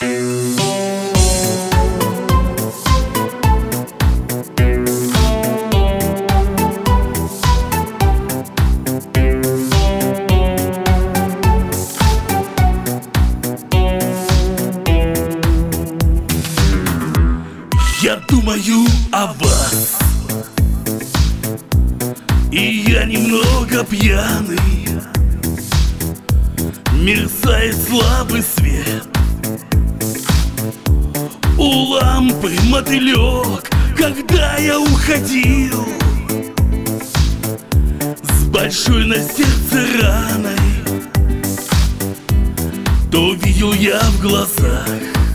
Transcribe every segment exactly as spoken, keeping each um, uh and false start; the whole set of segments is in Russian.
Я думаю о вас, и я немного пьяный. Мерцает слабый свет, у лампы мотылек. Когда я уходил с большой на сердце раной, то видел я в глазах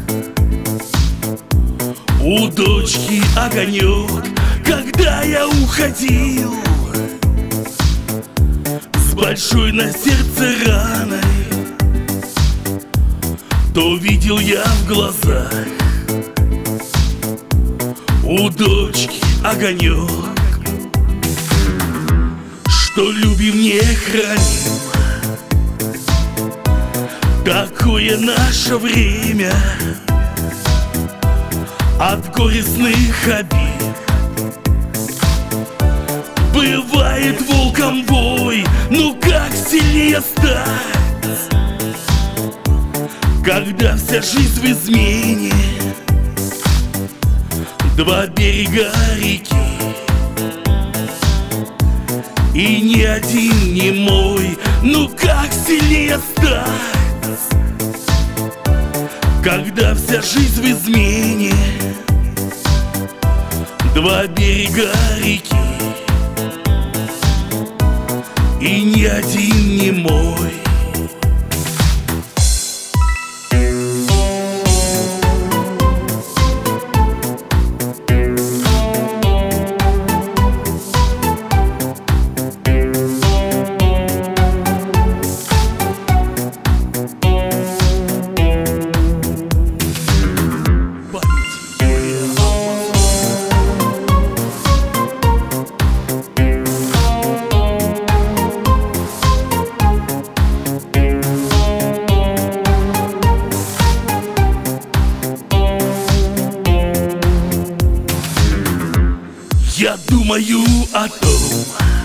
у дочки огонек. Когда я уходил с большой на сердце раной, то видел я в глазах у дочки огонек. Что любим, не храним, такое наше время. От горестных обид бывает волком вой. Ну как сильнее стать, когда вся жизнь в измене? Два берега реки, и ни один не мой. Ну как сильнее стать, когда вся жизнь в измене? Два берега реки, и ни один не мой. Я думаю о том,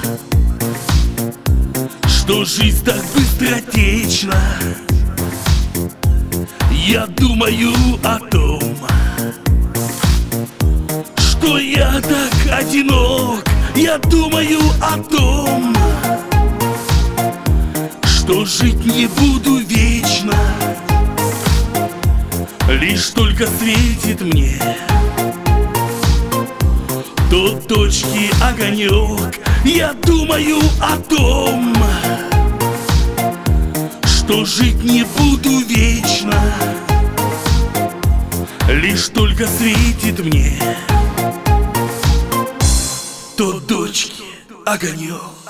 что жизнь так быстротечна. Я думаю о том, что я так одинок. Я думаю о том, что жить не буду вечно. Лишь только светит мне тот точки огонек. Я думаю о том, что жить не буду вечно. Лишь только светит мне тот точки огонек.